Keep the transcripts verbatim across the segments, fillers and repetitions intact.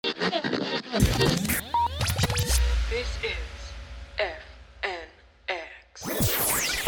This is F N X.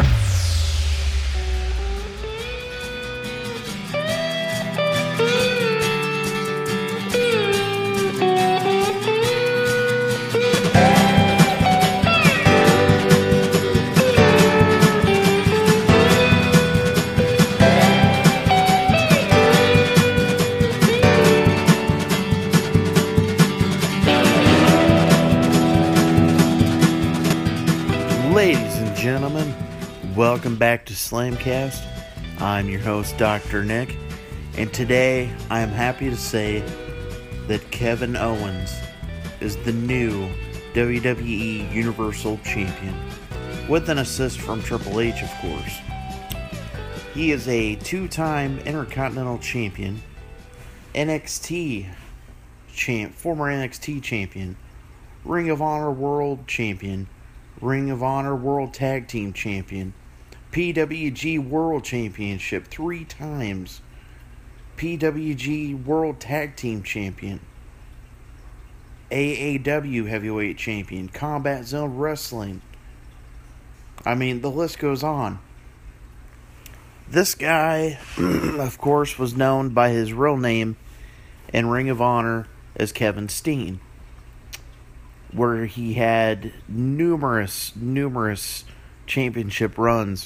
Ladies and gentlemen, welcome back to Slamcast. I'm your host, Doctor Nick, and today I am happy to say that Kevin Owens is the new W W E Universal Champion, with an assist from Triple H, of course. He is a two-time Intercontinental Champion, N X T champ, former N X T Champion, Ring of Honor World Champion, Ring of Honor World Tag Team Champion, P W G World Championship three times, P W G World Tag Team Champion, A A W Heavyweight Champion, Combat Zone Wrestling. I mean, the list goes on. This guy, of course, was known by his real name in Ring of Honor as Kevin Steen, where he had numerous, numerous championship runs.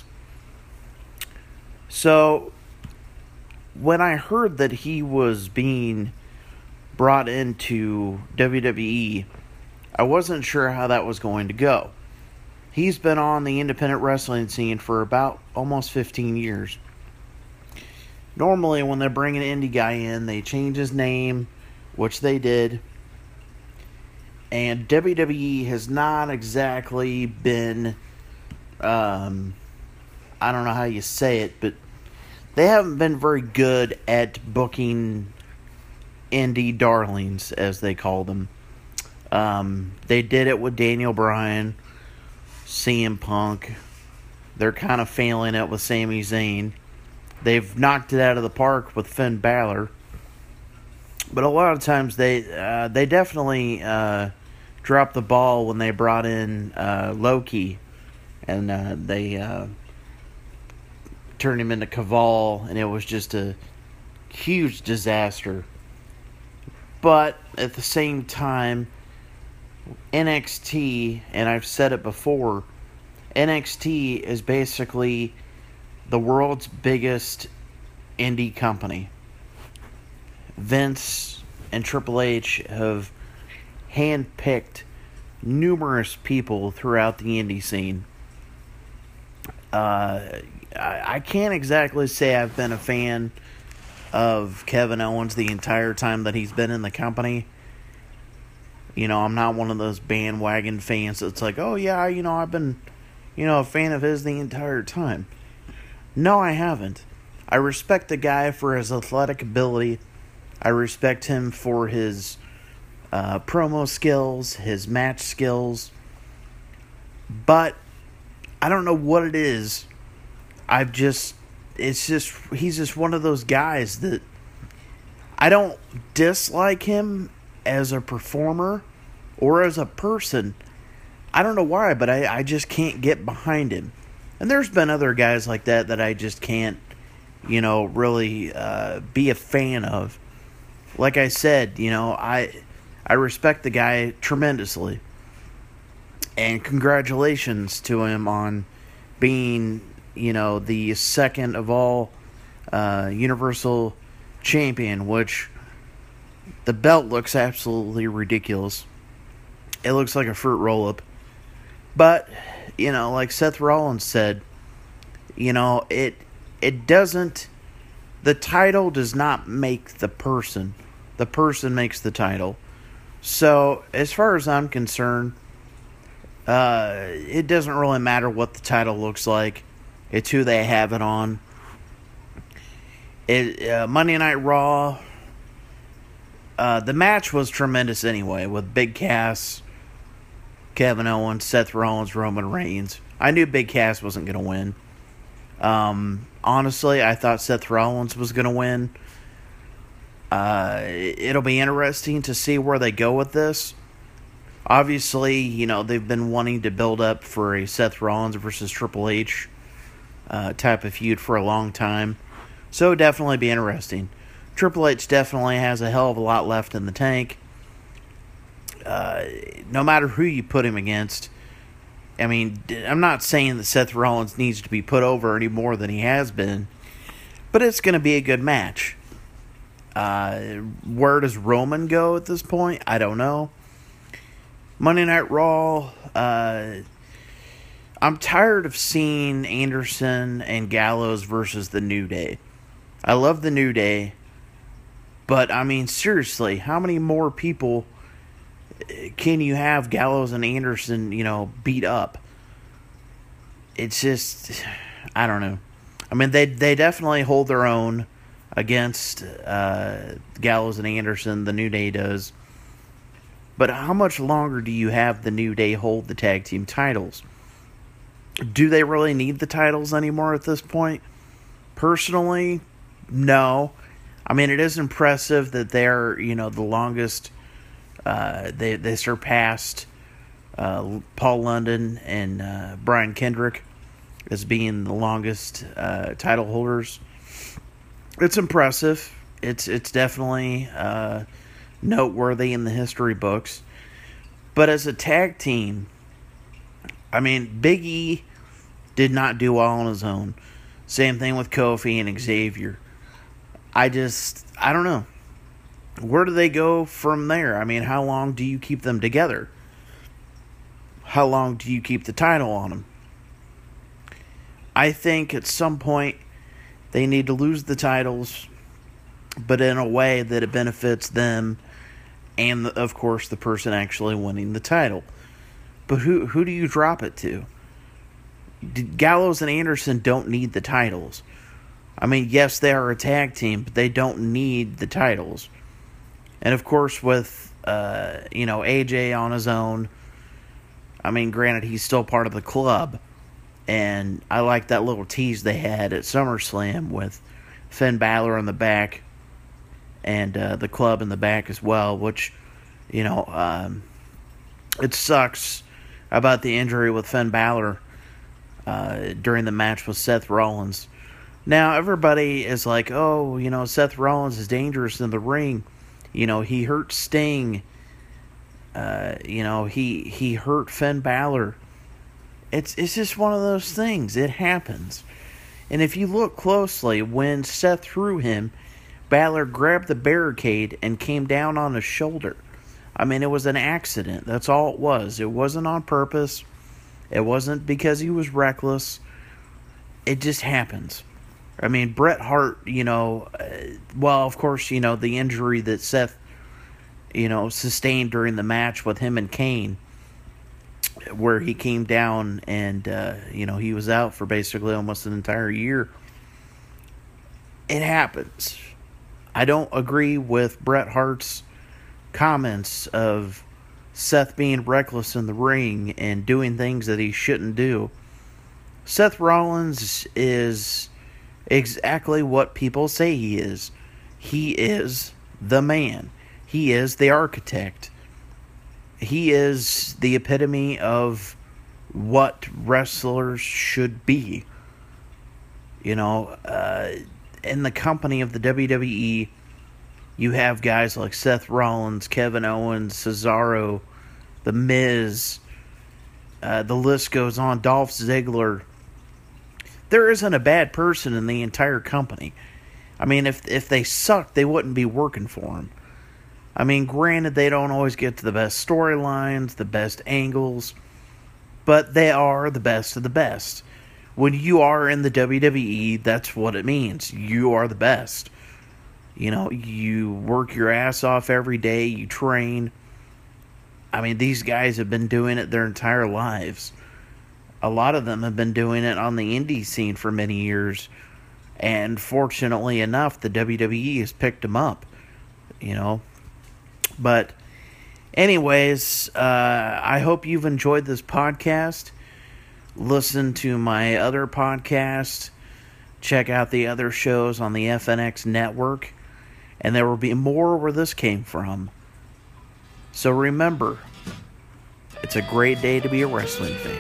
So, when I heard that he was being brought into W W E, I wasn't sure how that was going to go. He's been on the independent wrestling scene for about almost fifteen years. Normally, when they bring an indie guy in, they change his name, which they did. And W W E has not exactly been, um, I don't know how you say it, but they haven't been very good at booking indie darlings, as they call them. Um, they did it with Daniel Bryan, C M Punk. They're kind of failing it with Sami Zayn. They've knocked it out of the park with Finn Balor. But a lot of times they uh, they definitely uh, dropped the ball when they brought in uh, Loki, and uh, they uh, turned him into Caval, and it was just a huge disaster. But at the same time, N X T, and I've said it before, N X T is basically the world's biggest indie company. Vince and Triple H have handpicked numerous people throughout the indie scene. Uh, I, I can't exactly say I've been a fan of Kevin Owens the entire time that he's been in the company. You know, I'm not one of those bandwagon fans that's like, oh yeah, you know, I've been, you know, a fan of his the entire time. No, I haven't. I respect the guy for his athletic ability. I respect him for his uh, promo skills, his match skills. But I don't know what it is. I've just, it's just, he's just one of those guys that I don't dislike him as a performer or as a person. I don't know why, but I, I just can't get behind him. And there's been other guys like that that I just can't, you know, really uh, be a fan of. Like I said, you know, I I respect the guy tremendously. And congratulations to him on being, you know, the second of all uh, Universal Champion, which the belt looks absolutely ridiculous. It looks like a fruit roll-up. But, you know, like Seth Rollins said, you know, it it doesn't, the title does not make the person. The person makes the title. So, as far as I'm concerned, uh, it doesn't really matter what the title looks like. It's who they have it on. It, uh, Monday Night Raw, uh, the match was tremendous anyway, with Big Cass, Kevin Owens, Seth Rollins, Roman Reigns. I knew Big Cass wasn't going to win. Um, honestly, I thought Seth Rollins was going to win. Uh, it'll be interesting to see where they go with this. Obviously, you know, they've been wanting to build up for a Seth Rollins versus Triple H uh, type of feud for a long time. So it'll definitely be interesting. Triple H definitely has a hell of a lot left in the tank. Uh, no matter who you put him against. I mean, I'm not saying that Seth Rollins needs to be put over any more than he has been. But it's going to be a good match. Uh, where does Roman go at this point? I don't know. Monday Night Raw, uh, I'm tired of seeing Anderson and Gallows versus the New Day. I love the New Day, but I mean, seriously, how many more people can you have Gallows and Anderson, you know, beat up? It's just, I don't know. I mean, they they definitely hold their own against uh, Gallows and Anderson, the New Day does. But how much longer do you have the New Day hold the tag team titles? Do they really need the titles anymore at this point? Personally, no. I mean, it is impressive that they're, you know, the longest. Uh, they they surpassed uh, Paul London and uh, Brian Kendrick as being the longest uh, title holders. It's impressive. It's it's definitely uh, noteworthy in the history books. But as a tag team, I mean, Big E did not do well on his own. Same thing with Kofi and Xavier. I just, I don't know. Where do they go from there? I mean, how long do you keep them together? How long do you keep the title on them? I think at some point they need to lose the titles, but in a way that it benefits them and, of course, the person actually winning the title. But who who do you drop it to? Gallows and Anderson don't need the titles. I mean, yes, they are a tag team, but they don't need the titles. And, of course, with, uh, you know, A J on his own, I mean, granted, he's still part of the club. And I like that little tease they had at SummerSlam with Finn Balor in the back and uh, the club in the back as well, which, you know, um, it sucks about the injury with Finn Balor uh, during the match with Seth Rollins. Now, everybody is like, oh, you know, Seth Rollins is dangerous in the ring. You know, he hurt Sting. Uh, you know, he he hurt Finn Balor. It's it's just one of those things. It happens. And if you look closely, when Seth threw him, Balor grabbed the barricade and came down on his shoulder. I mean, it was an accident. That's all it was. It wasn't on purpose. It wasn't because he was reckless. It just happens. I mean, Bret Hart, you know, uh, well, of course, you know, the injury that Seth, you know, sustained during the match with him and Kane, where he came down and, uh, you know, he was out for basically almost an entire year. It happens. I don't agree with Bret Hart's comments of Seth being reckless in the ring and doing things that he shouldn't do. Seth Rollins is exactly what people say he is. He is the man. He is the architect. He is the epitome of what wrestlers should be. You know, uh, in the company of the W W E, you have guys like Seth Rollins, Kevin Owens, Cesaro, The Miz. Uh, the list goes on. Dolph Ziggler. There isn't a bad person in the entire company. I mean, if if they sucked, they wouldn't be working for him. I mean, granted, they don't always get to the best storylines, the best angles, but they are the best of the best. When you are in the W W E, that's what it means. You are the best. You know, you work your ass off every day, you train. I mean, these guys have been doing it their entire lives. A lot of them have been doing it on the indie scene for many years. And fortunately enough, the W W E has picked them up. You know. But anyways, uh, I hope you've enjoyed this podcast. Listen to my other podcast. Check out the other shows on the F N X network. and there will be more where this came from. So remember, it's a great day to be a wrestling fan.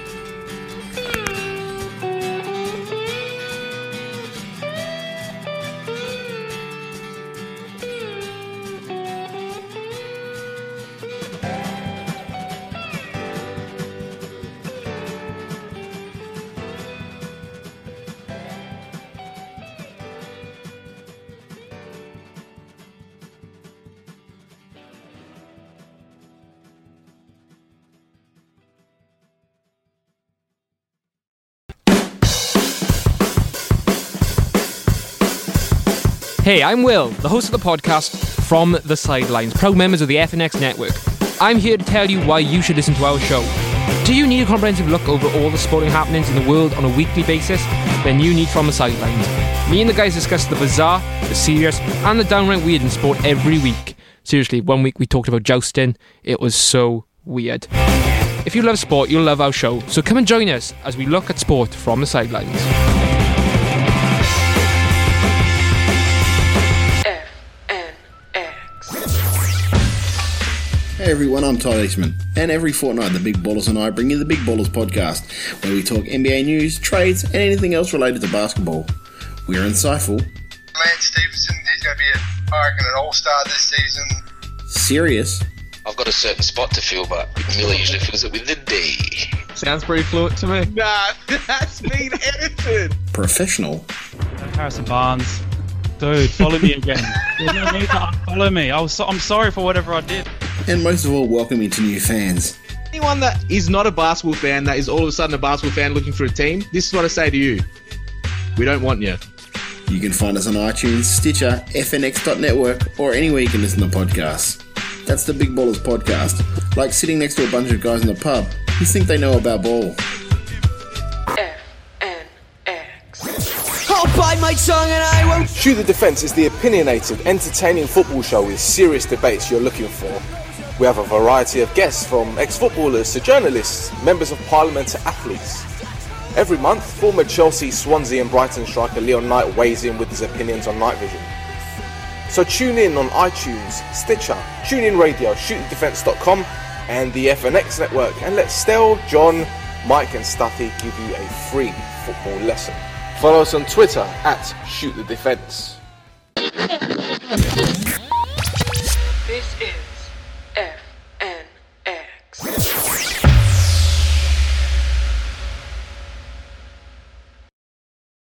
Hey, I'm Will, the host of the podcast From the Sidelines, proud members of the F N X network. I'm here to tell you why you should listen to our show. Do you need a comprehensive look over all the sporting happenings in the world on a weekly basis? Then you need From the Sidelines. Me and the guys discuss the bizarre, the serious, and the downright weird in sport every week. Seriously, one week we talked about jousting. It was so weird. If you love sport, you'll love our show. So come and join us as we look at sport from the sidelines. Hey everyone, I'm Todd Eastman, and every fortnight the Big Ballers and I bring you the Big Ballers podcast, where we talk N B A news, trades, and anything else related to basketball. We're insightful. Lance Stevenson, he's going to be, a, I reckon, an all-star this season. Serious. I've got a certain spot to fill, but Miller usually fills it with the D. Sounds pretty fluent to me. Nah, that's been edited. Professional. Harrison Barnes. Dude, follow me again. There's no need to unfollow me. I was so, I'm sorry for whatever I did. And most of all, welcoming to new fans. Anyone that is not a basketball fan, that is all of a sudden a basketball fan looking for a team, this is what I say to you. We don't want you. You can find us on iTunes, Stitcher, F N X dot network, or anywhere you can listen to podcasts. That's the Big Ballers podcast. Like sitting next to a bunch of guys in the pub who think they know about ball. F N X. I'll bite my tongue and I won't. Shoot the Defence is the opinionated, entertaining football show with serious debates you're looking for. We have a variety of guests, from ex-footballers to journalists, members of parliament to athletes. Every month, former Chelsea, Swansea and Brighton striker Leon Knight weighs in with his opinions on night vision. So tune in on iTunes, Stitcher, TuneIn Radio, shoot the defence dot com and the F N X network, and let Stel, John, Mike and Stuffy give you a free football lesson. Follow us on Twitter at Shoot the Defence. This is